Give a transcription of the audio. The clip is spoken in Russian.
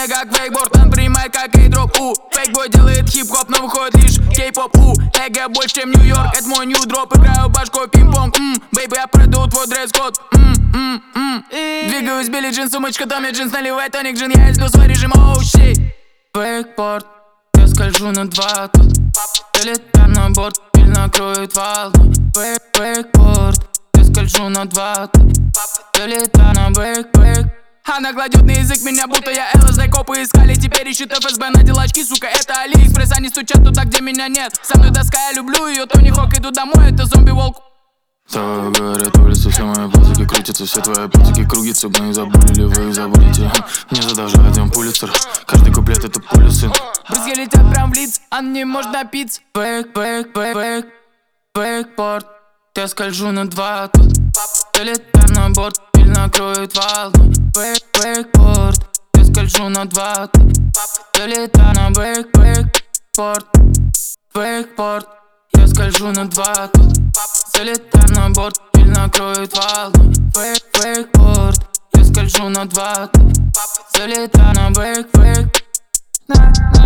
мне как вейкборд, он принимает как кейдроп. Фейкбой делает хип-хоп, но выходит лишь кей-поп. Эго больше, чем Нью-Йорк, это мой нью-дроп. Играю башкой пинг-понг, бэйби, я пройду твой дресс-код. Двигаюсь, бели джин, сумочка, Томми джинс, наливай тоник джин, я излю свой режим, оу, щит. Вейкборд, я скольжу на 2 тут. Залетаем на борт, пыль накроет волну. Вейкборд, я скольжу на 2 тут. Залетаем на вейк. Она кладет на язык меня, будто я ЛСД. Копы искали, теперь ищут ФСБ на делачки, сука, это Алиэкспресс. Они стучат туда, где меня нет. Со мной доска, я люблю ее, Тони Хок, иду домой, это зомби-волк. Так говорят улицы, все мои пацаки крутятся, все твои пацаки кругятся. Мы их забыли, вы их забудете. Не задолжает им Пулитцер, каждый куплет это пуля, сын. Брызги летят прям в лиц, а не можно пить. Вейкборд, я скольжу на 2 тут. Залетаем на борт, пыль накроет волну. Вейкборд, я скольжу на 2 тут. Залетаем на вейкборд. Вейкборд, я скольжу на 2 тут. Залетаем на борт, пыль накроет волну. Вейкборд, я скольжу на 2 тут. Залетаем на вейк.